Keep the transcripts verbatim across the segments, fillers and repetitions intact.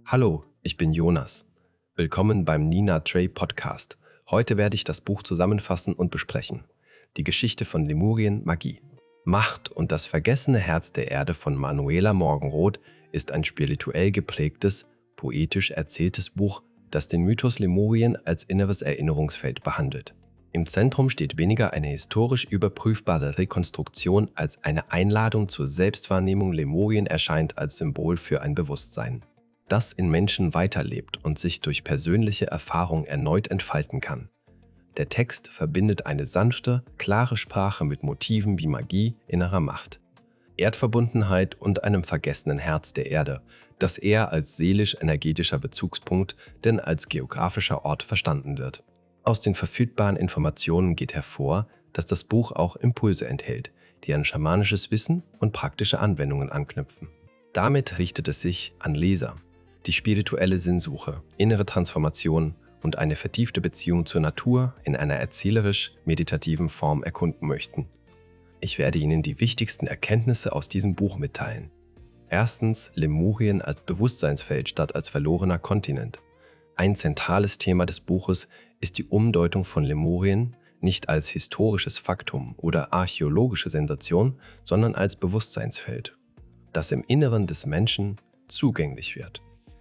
Hallo, ich bin Jonas. Willkommen beim Nina Trey Podcast. Heute werde ich das Buch zusammenfassen und besprechen. Die Geschichte von Lemurien Magie. Macht und das vergessene Herz der Erde von Manuela Morgenroth ist ein spirituell geprägtes, poetisch erzähltes Buch, das den Mythos Lemurien als inneres Erinnerungsfeld behandelt. Im Zentrum steht weniger eine historisch überprüfbare Rekonstruktion als eine Einladung zur Selbstwahrnehmung. Lemurien erscheint als Symbol für ein Bewusstsein, das in Menschen weiterlebt und sich durch persönliche Erfahrung erneut entfalten kann. Der Text verbindet eine sanfte, klare Sprache mit Motiven wie Magie, innerer Macht, Erdverbundenheit und einem vergessenen Herz der Erde, das eher als seelisch-energetischer Bezugspunkt denn als geografischer Ort verstanden wird. Aus den verfügbaren Informationen geht hervor, dass das Buch auch Impulse enthält, die an schamanisches Wissen und praktische Anwendungen anknüpfen. Damit richtet es sich an Leser, die spirituelle Sinnsuche, innere Transformation und eine vertiefte Beziehung zur Natur in einer erzählerisch-meditativen Form erkunden möchten. Ich werde Ihnen die wichtigsten Erkenntnisse aus diesem Buch mitteilen. Erstens, Lemurien als Bewusstseinsfeld statt als verlorener Kontinent. Ein zentrales Thema des Buches ist die Umdeutung von Lemurien nicht als historisches Faktum oder archäologische Sensation, sondern als Bewusstseinsfeld, das im Inneren des Menschen zugänglich wird.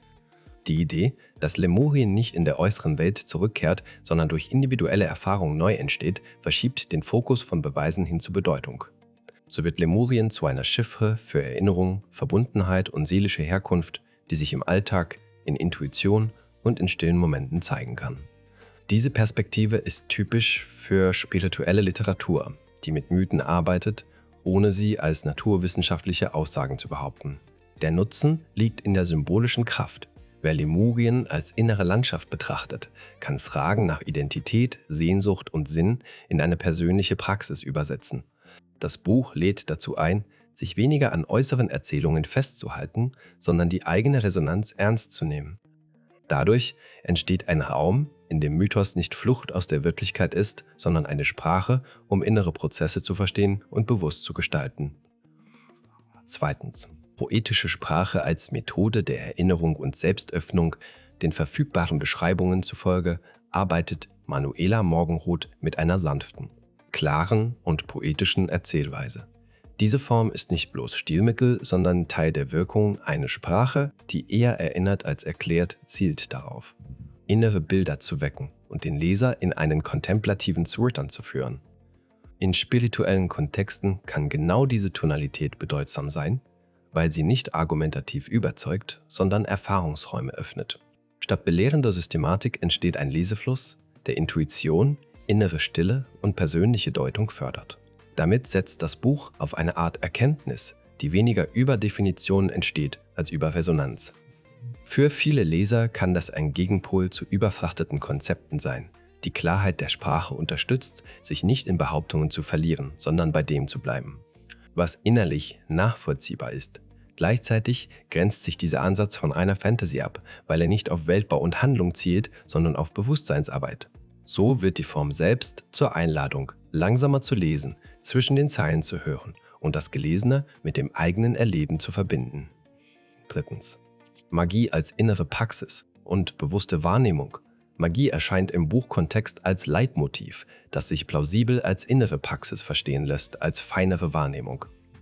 Die Idee, dass Lemurien nicht in der äußeren Welt zurückkehrt, sondern durch individuelle Erfahrung neu entsteht, verschiebt den Fokus von Beweisen hin zur Bedeutung. So wird Lemurien zu einer Chiffre für Erinnerung, Verbundenheit und seelische Herkunft, die sich im Alltag, in Intuition und in stillen Momenten zeigen kann. Diese Perspektive ist typisch für spirituelle Literatur, die mit Mythen arbeitet, ohne sie als naturwissenschaftliche Aussagen zu behaupten. Der Nutzen liegt in der symbolischen Kraft. Wer Lemurien als innere Landschaft betrachtet, kann Fragen nach Identität, Sehnsucht und Sinn in eine persönliche Praxis übersetzen. Das Buch lädt dazu ein, sich weniger an äußeren Erzählungen festzuhalten, sondern die eigene Resonanz ernst zu nehmen. Dadurch entsteht ein Raum, in dem Mythos nicht Flucht aus der Wirklichkeit ist, sondern eine Sprache, um innere Prozesse zu verstehen und bewusst zu gestalten. Zweitens. Poetische Sprache als Methode der Erinnerung und Selbstöffnung. Den verfügbaren Beschreibungen zufolge arbeitet Manuela Morgenroth mit einer sanften, klaren und poetischen Erzählweise. Diese Form ist nicht bloß Stilmittel, sondern Teil der Wirkung. Eine Sprache, die eher erinnert als erklärt, zielt darauf, innere Bilder zu wecken und den Leser in einen kontemplativen Zustand zu führen. In spirituellen Kontexten kann genau diese Tonalität bedeutsam sein, weil sie nicht argumentativ überzeugt, sondern Erfahrungsräume öffnet. Statt belehrender Systematik entsteht ein Lesefluss, der Intuition, innere Stille und persönliche Deutung fördert. Damit setzt das Buch auf eine Art Erkenntnis, die weniger über Definitionen entsteht als über Resonanz. Für viele Leser kann das ein Gegenpol zu überfrachteten Konzepten sein. Die Klarheit der Sprache unterstützt, sich nicht in Behauptungen zu verlieren, sondern bei dem zu bleiben, was innerlich nachvollziehbar ist. Gleichzeitig grenzt sich dieser Ansatz von einer Fantasy ab, weil er nicht auf Weltbau und Handlung zielt, sondern auf Bewusstseinsarbeit. So wird die Form selbst zur Einladung, langsamer zu lesen, zwischen den Zeilen zu hören und das Gelesene mit dem eigenen Erleben zu verbinden. Drittens. Magie als innere Praxis und bewusste Wahrnehmung. Magie erscheint im Buchkontext als Leitmotiv, das sich plausibel als innere Praxis verstehen lässt, als feinere Wahrnehmung,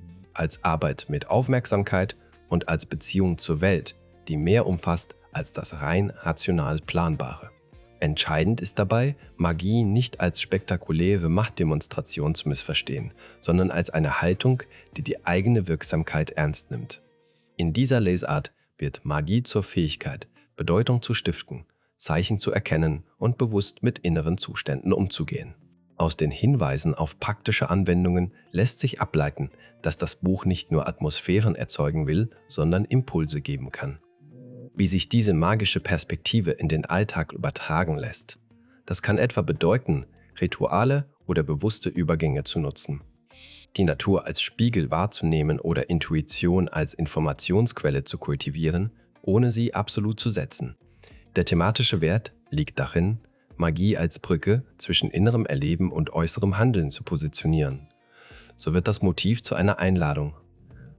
als Arbeit mit Aufmerksamkeit und als Beziehung zur Welt, die mehr umfasst als das rein rational Planbare. Entscheidend ist dabei, Magie nicht als spektakuläre Machtdemonstration zu missverstehen, sondern als eine Haltung, die die eigene Wirksamkeit ernst nimmt. In dieser Lesart wird Magie zur Fähigkeit, Bedeutung zu stiften, Zeichen zu erkennen und bewusst mit inneren Zuständen umzugehen. Aus den Hinweisen auf praktische Anwendungen lässt sich ableiten, dass das Buch nicht nur Atmosphären erzeugen will, sondern Impulse geben kann. Wie sich diese magische Perspektive in den Alltag übertragen lässt, das kann etwa bedeuten, Rituale oder bewusste Übergänge zu nutzen, die Natur als Spiegel wahrzunehmen oder Intuition als Informationsquelle zu kultivieren, ohne sie absolut zu setzen. Der thematische Wert liegt darin, Magie als Brücke zwischen innerem Erleben und äußerem Handeln zu positionieren. So wird das Motiv zu einer Einladung,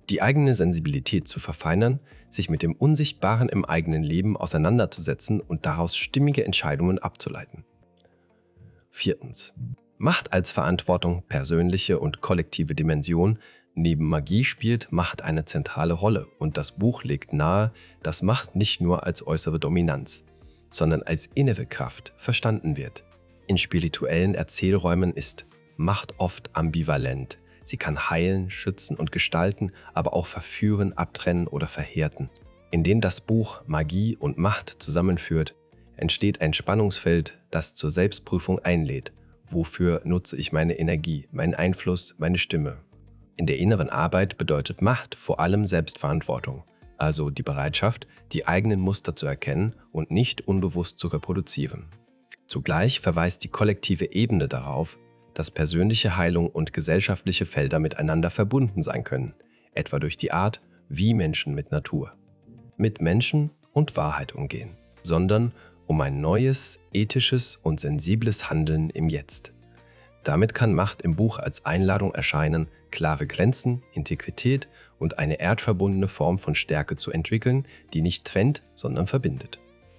Die eigene Sensibilität zu verfeinern, sich mit dem Unsichtbaren im eigenen Leben auseinanderzusetzen und daraus stimmige Entscheidungen abzuleiten. Viertens. Macht als Verantwortung persönliche und kollektive Dimension. Neben Magie spielt Macht eine zentrale Rolle und das Buch legt nahe, dass Macht nicht nur als äußere Dominanz, sondern als innere Kraft verstanden wird. In spirituellen Erzählräumen ist Macht oft ambivalent. Sie kann heilen, schützen und gestalten, aber auch verführen, abtrennen oder verhärten. Indem das Buch Magie und Macht zusammenführt, entsteht ein Spannungsfeld, das zur Selbstprüfung einlädt. Wofür nutze ich meine Energie, meinen Einfluss, meine Stimme? In der inneren Arbeit bedeutet Macht vor allem Selbstverantwortung, also die Bereitschaft, die eigenen Muster zu erkennen und nicht unbewusst zu reproduzieren. Zugleich verweist die kollektive Ebene darauf, dass persönliche Heilung und gesellschaftliche Felder miteinander verbunden sein können, etwa durch die Art, wie Menschen mit Natur, mit Menschen und Wahrheit umgehen, sondern um ein neues, ethisches und sensibles Handeln im Jetzt. Damit kann Macht im Buch als Einladung erscheinen, klare Grenzen, Integrität und eine erdverbundene Form von Stärke zu entwickeln, die nicht trennt, sondern verbindet.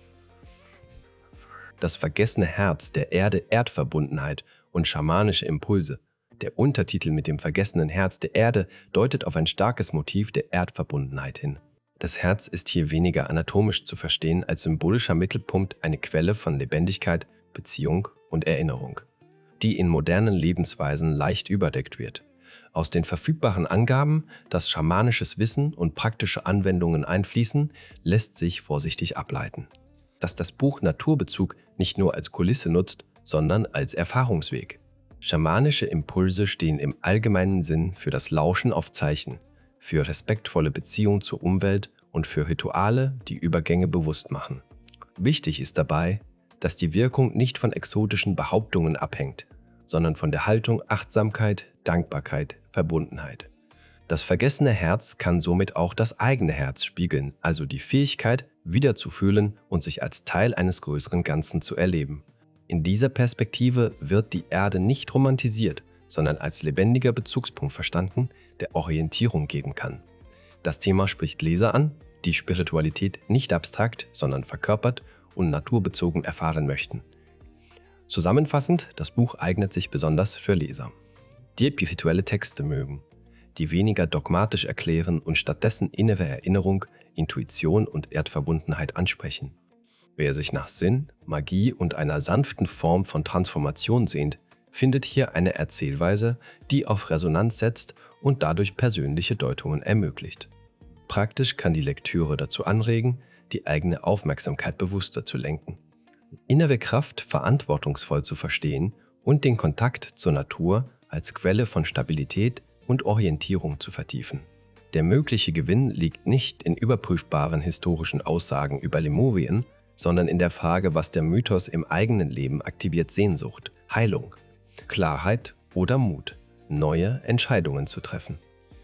Das vergessene Herz der Erde, Erdverbundenheit und schamanische Impulse. Der Untertitel mit dem vergessenen Herz der Erde deutet auf ein starkes Motiv der Erdverbundenheit hin. Das Herz ist hier weniger anatomisch zu verstehen als symbolischer Mittelpunkt, eine Quelle von Lebendigkeit, Beziehung und Erinnerung, die in modernen Lebensweisen leicht überdeckt wird. Aus den verfügbaren Angaben, dass schamanisches Wissen und praktische Anwendungen einfließen, lässt sich vorsichtig ableiten, dass das Buch Naturbezug nicht nur als Kulisse nutzt, sondern als Erfahrungsweg. Schamanische Impulse stehen im allgemeinen Sinn für das Lauschen auf Zeichen, für respektvolle Beziehung zur Umwelt und für Rituale, die Übergänge bewusst machen. Wichtig ist dabei, dass die Wirkung nicht von exotischen Behauptungen abhängt, sondern von der Haltung Achtsamkeit, Dankbarkeit, Verbundenheit. Das vergessene Herz kann somit auch das eigene Herz spiegeln, also die Fähigkeit, wieder zu fühlen und sich als Teil eines größeren Ganzen zu erleben. In dieser Perspektive wird die Erde nicht romantisiert, sondern als lebendiger Bezugspunkt verstanden, der Orientierung geben kann. Das Thema spricht Leser an, die Spiritualität nicht abstrakt, sondern verkörpert und naturbezogen erfahren möchten. Zusammenfassend, das Buch eignet sich besonders für Leser, die spirituelle Texte mögen, die weniger dogmatisch erklären und stattdessen innere Erinnerung, Intuition und Erdverbundenheit ansprechen. Wer sich nach Sinn, Magie und einer sanften Form von Transformation sehnt, findet hier eine Erzählweise, die auf Resonanz setzt und dadurch persönliche Deutungen ermöglicht. Praktisch kann die Lektüre dazu anregen, die eigene Aufmerksamkeit bewusster zu lenken, innere Kraft verantwortungsvoll zu verstehen und den Kontakt zur Natur als Quelle von Stabilität und Orientierung zu vertiefen. Der mögliche Gewinn liegt nicht in überprüfbaren historischen Aussagen über Lemurien, sondern in der Frage, was der Mythos im eigenen Leben aktiviert: Sehnsucht, Heilung, Klarheit oder Mut, neue Entscheidungen zu treffen.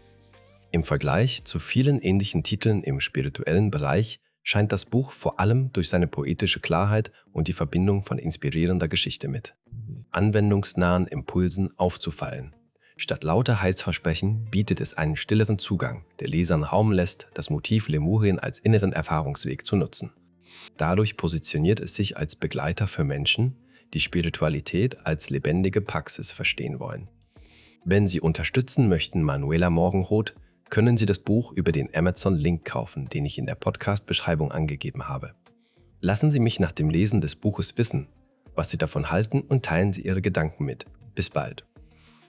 Im Vergleich zu vielen ähnlichen Titeln im spirituellen Bereich scheint das Buch vor allem durch seine poetische Klarheit und die Verbindung von inspirierender Geschichte mit anwendungsnahen Impulsen aufzufallen. Statt lauter Heilsversprechen bietet es einen stilleren Zugang, der Lesern Raum lässt, das Motiv Lemurien als inneren Erfahrungsweg zu nutzen. Dadurch positioniert es sich als Begleiter für Menschen, die Spiritualität als lebendige Praxis verstehen wollen. Wenn Sie unterstützen möchten, Manuela Morgenroth, können Sie das Buch über den Amazon-Link kaufen, den ich in der Podcast-Beschreibung angegeben habe. Lassen Sie mich nach dem Lesen des Buches wissen, was Sie davon halten, und teilen Sie Ihre Gedanken mit. Bis bald.